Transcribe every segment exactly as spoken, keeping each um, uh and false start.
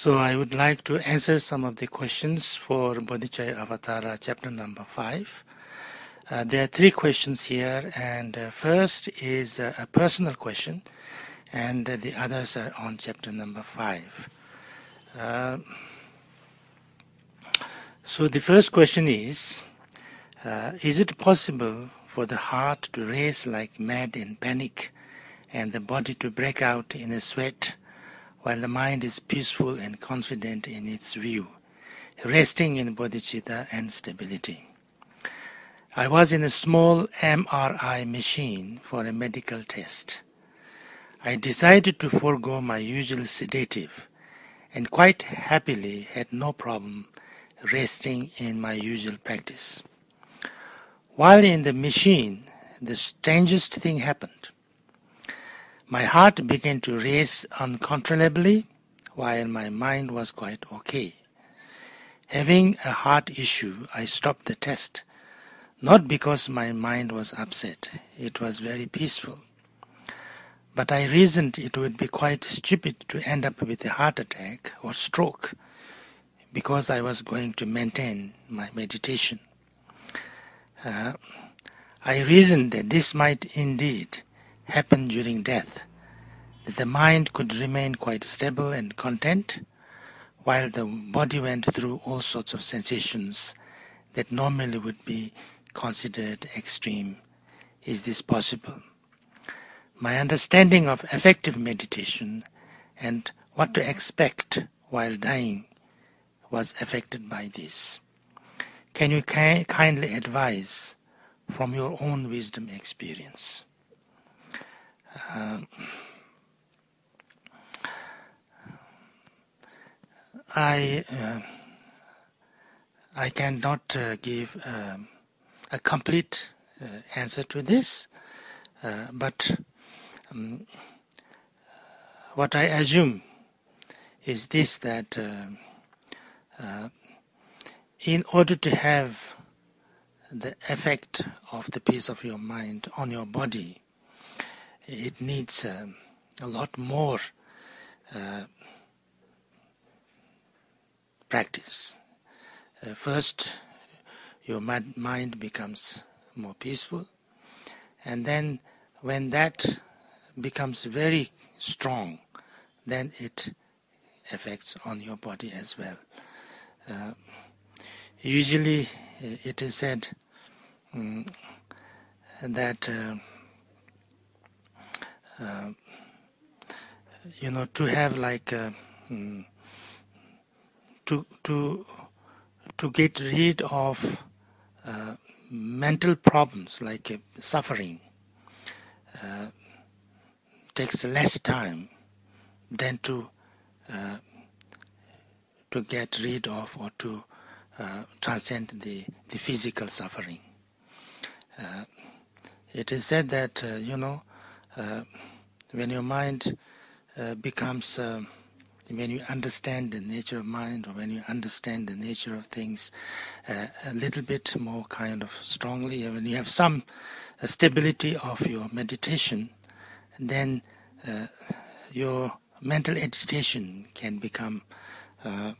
So I would like to answer some of the questions for Bodhicaya Avatara chapter number five. Uh, there are three questions here, and uh, first is uh, a personal question, and uh, the others are on chapter number five. Uh, so the first question is, uh, is it possible for the heart to race like mad in panic and the body to break out in a sweat while the mind is peaceful and confident in its view, resting in bodhicitta and stability? I was in a small M R I machine for a medical test. I decided to forego my usual sedative and quite happily had no problem resting in my usual practice. While in the machine, the strangest thing happened. My heart began to race uncontrollably while my mind was quite okay. Having a heart issue, I stopped the test. Not because my mind was upset, it was very peaceful. But I reasoned it would be quite stupid to end up with a heart attack or stroke because I was going to maintain my meditation. Uh, I reasoned that this might indeed happen during death, that the mind could remain quite stable and content while the body went through all sorts of sensations that normally would be considered extreme. Is this possible? My understanding of effective meditation and what to expect while dying was affected by this. Can you ki- kindly advise from your own wisdom experience? Uh, I uh, I cannot uh, give um, a complete uh, answer to this, uh, but um, what I assume is this, that uh, uh, in order to have the effect of the peace of your mind on your body, it needs uh, a lot more uh, practice. Uh, first, your mind becomes more peaceful, and then when that becomes very strong, then it affects on your body as well. Uh, usually it is said um, that uh, uh, you know, to have like uh, um, to to to get rid of uh, mental problems like uh, suffering uh, takes less time than to uh, to get rid of or to uh, transcend the, the physical suffering. Uh, it is said that, uh, you know, uh, when your mind uh, becomes, uh, when you understand the nature of mind, or when you understand the nature of things uh, a little bit more kind of strongly, when you have some uh, stability of your meditation, then uh, your mental agitation can become uh,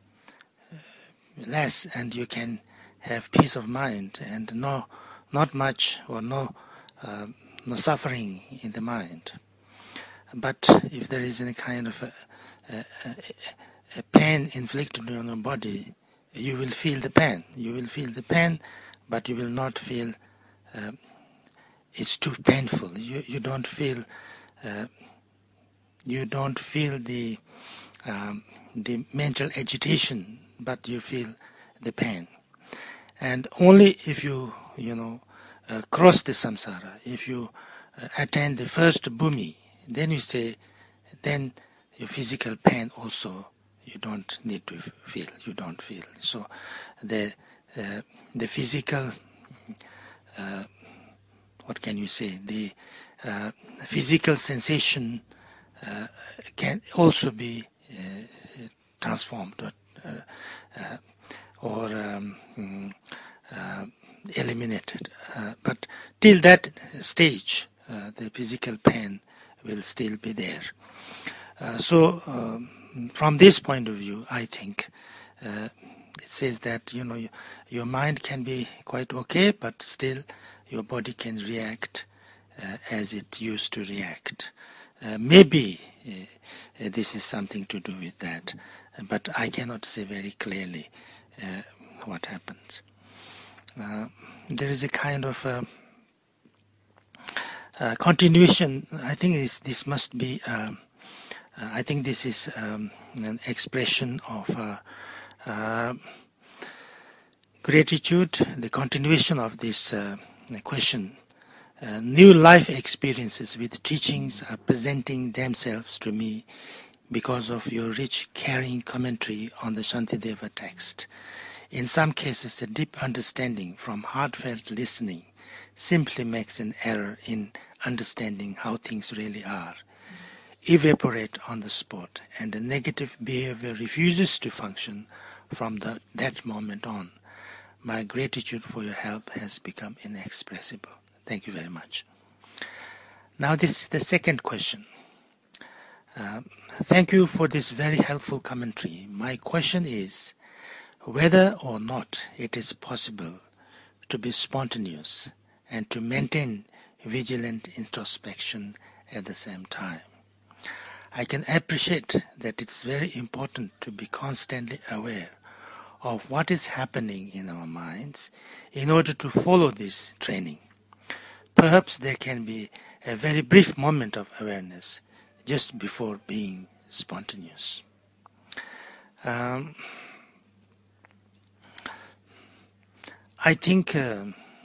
less, and you can have peace of mind and no, not much or no, uh, no suffering in the mind. But if there is any kind of a, a, a, a pain inflicted on your body, you will feel the pain. You will feel the pain, but you will not feel uh, it's too painful. You you don't feel uh, you don't feel the um, the mental agitation, but you feel the pain. And only if you, you know, uh, cross the samsara, if you uh, attain the first bhumi, then you say, then your physical pain also you don't need to feel, you don't feel. So the uh, the physical, uh, what can you say, the uh, physical sensation uh, can also be uh, transformed or, uh, uh, or um, uh, eliminated. Uh, but till that stage, uh, the physical pain will still be there. Uh, so um, from this point of view, I think uh, it says that, you know, your, your mind can be quite okay, but still your body can react uh, as it used to react. Uh, maybe uh, this is something to do with that, but I cannot say very clearly uh, what happens. Uh, there is a kind of uh, uh, continuation. I think this, this must be, uh, uh, I think this is um, an expression of uh, uh, gratitude, the continuation of this uh, question. Uh, new life experiences with teachings are presenting themselves to me because of your rich, caring commentary on the Shantideva text. In some cases, a deep understanding from heartfelt listening simply makes an error in understanding how things really are, evaporate on the spot, and the negative behavior refuses to function from the, that moment on. My gratitude for your help has become inexpressible. Thank you very much. Now this is the second question. Uh, thank you for this very helpful commentary. My question is whether or not it is possible to be spontaneous and to maintain vigilant introspection at the same time. I can appreciate that it's very important to be constantly aware of what is happening in our minds in order to follow this training. Perhaps there can be a very brief moment of awareness just before being spontaneous. Um, I think uh,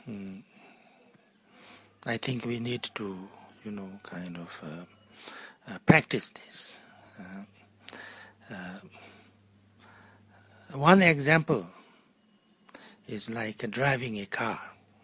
I think we need to, you know, kind of uh, uh, practice this. Uh, uh, one example is like uh, driving a car.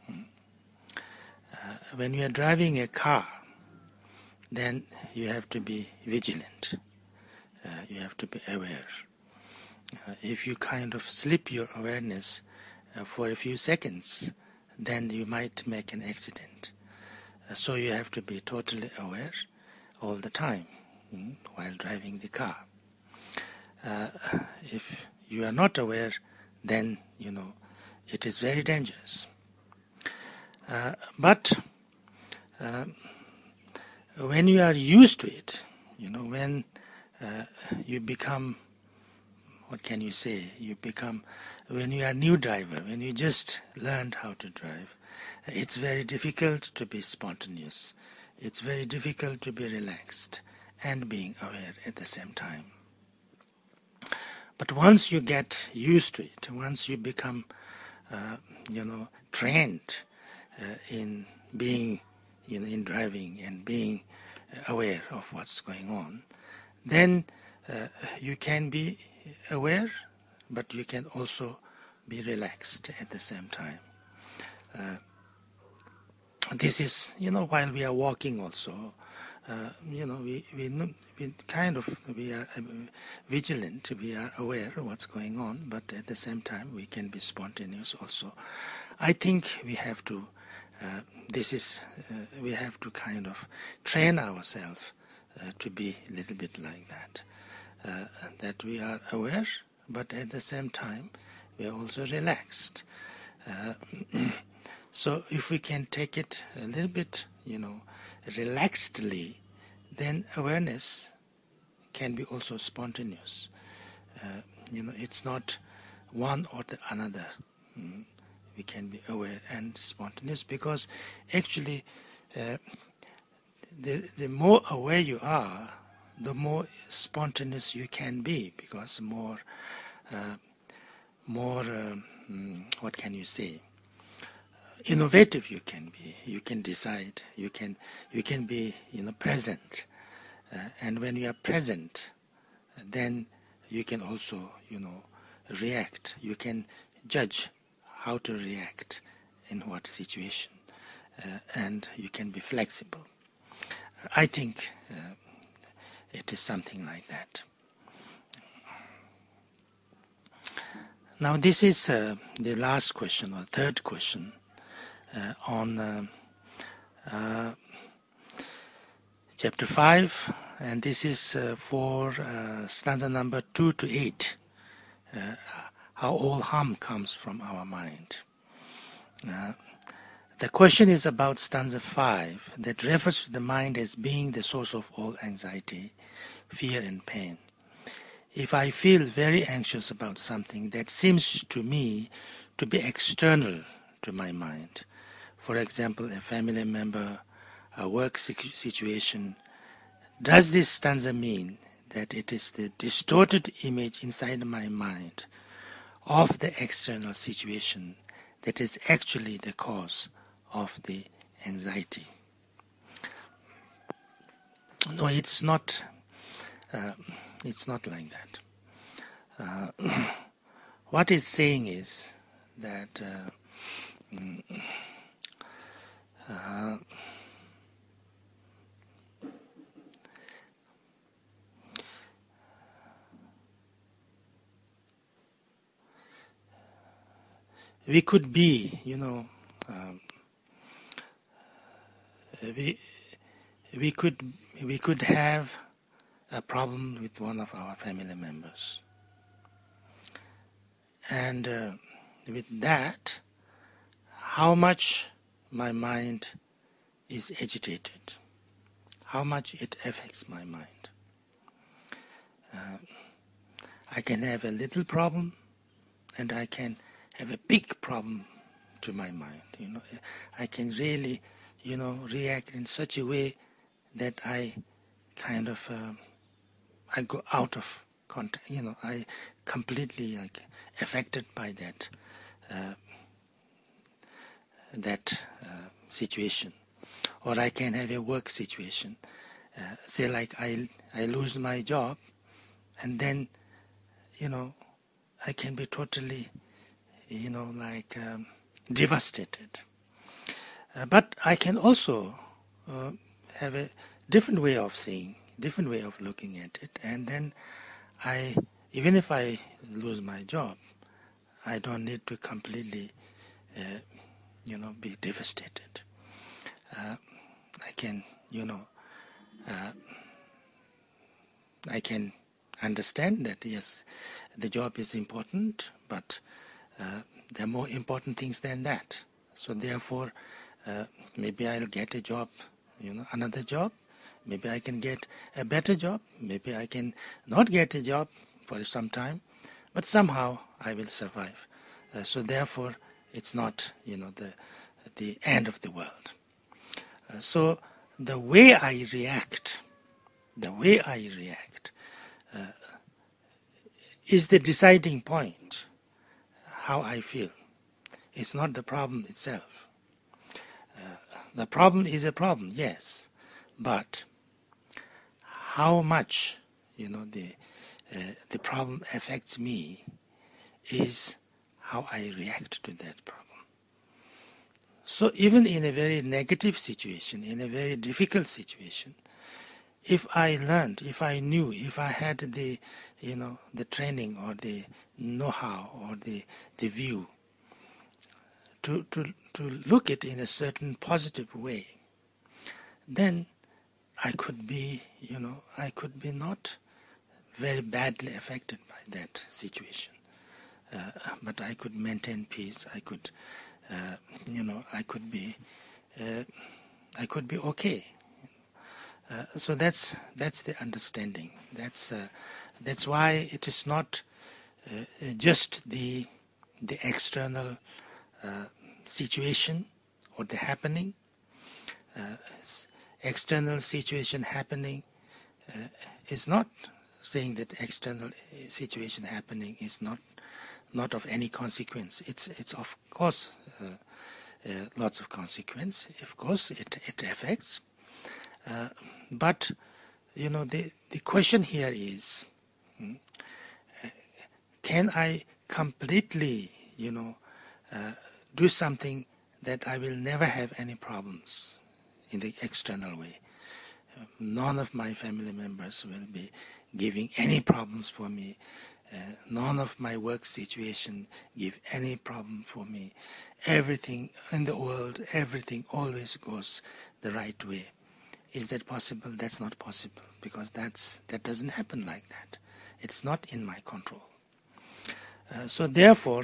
Uh, when you are driving a car, then you have to be vigilant. Uh, you have to be aware. Uh, if you kind of slip your awareness uh, for a few seconds, then you might make an accident. Uh, so you have to be totally aware all the time mm, while driving the car. Uh, if you are not aware, then, you know, it is very dangerous. Uh, but uh, when you are used to it, you know, when uh, you become, what can you say, you become, when you are a new driver, when you just learned how to drive, it's very difficult to be spontaneous. It's very difficult to be relaxed and being aware at the same time. But once you get used to it, once you become, uh, you know, trained uh, in being, you know, in driving and being aware of what's going on, then uh, you can be aware, but you can also be relaxed at the same time. Uh, this is, you know, while we are walking also, uh, you know, we, we, we kind of, we are vigilant, we are aware of what's going on, but at the same time we can be spontaneous also. I think we have to, uh, this is, uh, we have to kind of train ourselves uh, to be a little bit like that. Uh, that we are aware, but at the same time we are also relaxed. Uh, so if we can take it a little bit, you know, relaxedly, then awareness can be also spontaneous. Uh, you know, it's not one or the another. Mm. We can be aware and spontaneous because actually uh, the, the more aware you are, the more spontaneous you can be, because more, uh, more, um, what can you say, innovative you can be. You can decide. You can, you can be, you know, present. Uh, and when you are present, then you can also, you know, react. You can judge how to react in what situation, uh, and you can be flexible. I think. Uh, It is something like that. Now this is uh, the last question, or third question, uh, on uh, uh, chapter five, and this is uh, for uh, stanza number two to eight, uh, how all harm comes from our mind. Uh, the question is about stanza five, that refers to the mind as being the source of all anxiety, fear and pain. If I feel very anxious about something that seems to me to be external to my mind, for example, a family member, a work situation, does this stanza mean that it is the distorted image inside my mind of the external situation that is actually the cause of the anxiety? No, it's not. Uh, it's not like that. Uh, what it's saying is that uh, uh, we could be, you know, um, we we could we could have a problem with one of our family members, and uh, with that, how much my mind is agitated, how much it affects my mind. Uh, I can have a little problem, and I can have a big problem to my mind. You know, I can really, you know, react in such a way that I kind of uh, I go out of contact. You know, I completely like affected by that uh, that uh, situation. Or I can have a work situation. Uh, say like I I lose my job, and then, you know, I can be totally, you know, like um, devastated. Uh, but I can also uh, have a different way of seeing, different way of looking at it, and then I, even if I lose my job, I don't need to completely, uh, you know, be devastated. Uh, I can, you know, uh, I can understand that yes, the job is important, but uh, there are more important things than that. So therefore, uh, maybe I'll get a job, you know, another job. Maybe I can get a better job. Maybe I can not get a job for some time, but somehow I will survive. Uh, so therefore, it's not, you know, the the end of the world. Uh, so the way I react, the way I react, uh, is the deciding point. How I feel. It's not the problem itself. Uh, the problem is a problem, yes, but how much, you know, the uh, the problem affects me is how I react to that problem. So even in a very negative situation, in a very difficult situation, if I learned, if I knew, if I had the, you know, the training or the know-how or the the view to to to look it in a certain positive way, then I could be, you know, I could be not very badly affected by that situation. Uh, but I could maintain peace. I could, uh, you know, I could be, uh, I could be okay. Uh, so that's that's the understanding. That's uh, that's why it is not uh, just the the external uh, situation or the happening. Uh, external situation happening uh, is not saying that external situation happening is not not of any consequence. It's it's of course uh, uh, lots of consequence. Of course, it it affects. Uh, but you know, the the question here is, hmm, uh, can I completely, you know, uh, do something that I will never have any problems in the external way? Uh, none of my family members will be giving any problems for me. Uh, none of my work situation give any problem for me. Everything in the world, everything always goes the right way. Is that possible? That's not possible, because that's that doesn't happen like that. It's not in my control. Uh, so therefore,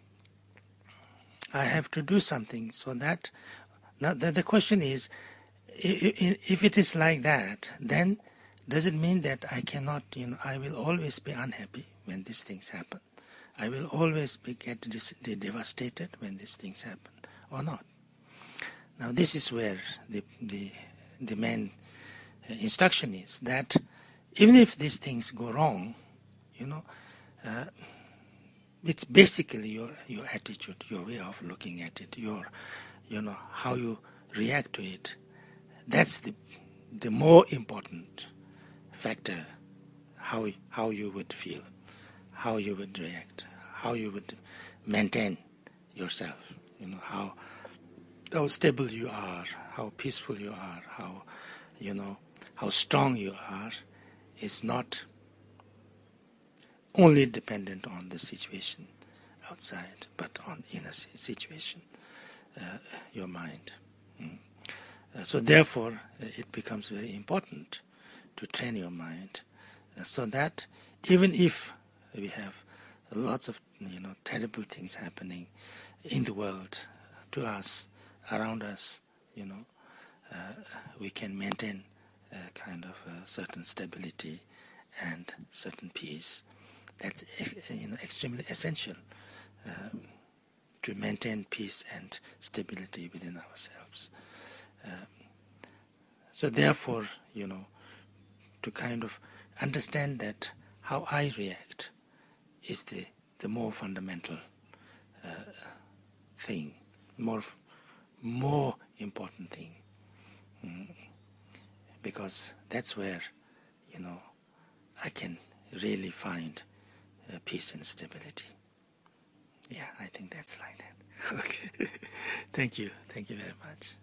I have to do something so that. Now the, the question is, if, if it is like that, then does it mean that I cannot, you know, I will always be unhappy when these things happen? I will always be get dis- devastated when these things happen, or not? Now this is where the the the main instruction is, that even if these things go wrong, you know, uh, it's basically your your attitude, your way of looking at it, your, you know, how you react to it. That's the the more important factor. How how you would feel, how you would react, how you would maintain yourself. You know, how how stable you are, how peaceful you are, how, you know, how strong you are, is not only dependent on the situation outside, but on inner situation, uh, your mind. Mm. Uh, so therefore, uh, it becomes very important to train your mind, uh, so that even if we have lots of, you know, terrible things happening in the world, uh, to us, around us, you know, uh, we can maintain a kind of a certain stability and certain peace. That's, you know, extremely essential uh, to maintain peace and stability within ourselves. Uh, so therefore, you know, to kind of understand that how I react is the, the more fundamental uh, thing, more more important thing, mm. because that's where, you know, I can really find uh, peace and stability. Yeah, I think that's like that. Okay. Thank you. Thank you very much.